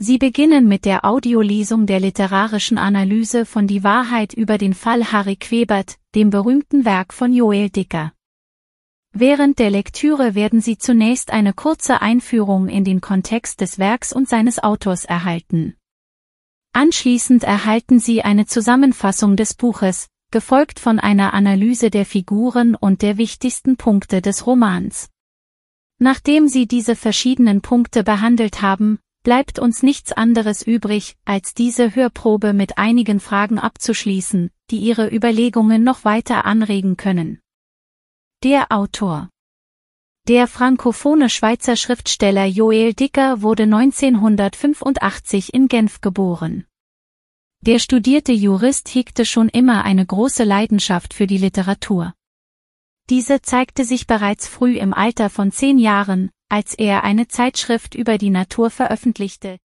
Sie beginnen mit der Audiolesung der literarischen Analyse von Die Wahrheit über den Fall Harry Quebert, dem berühmten Werk von Joel Dicker. Während der Lektüre werden Sie zunächst eine kurze Einführung in den Kontext des Werks und seines Autors erhalten. Anschließend erhalten Sie eine Zusammenfassung des Buches, gefolgt von einer Analyse der Figuren und der wichtigsten Punkte des Romans. Nachdem Sie diese verschiedenen Punkte behandelt haben, bleibt uns nichts anderes übrig, als diese Hörprobe mit einigen Fragen abzuschließen, die Ihre Überlegungen noch weiter anregen können. Der Autor. Der frankophone Schweizer Schriftsteller Joel Dicker wurde 1985 in Genf geboren. Der studierte Jurist hegte schon immer eine große Leidenschaft für die Literatur. Diese zeigte sich bereits früh im Alter von 10 Jahren, als er eine Zeitschrift über die Natur veröffentlichte,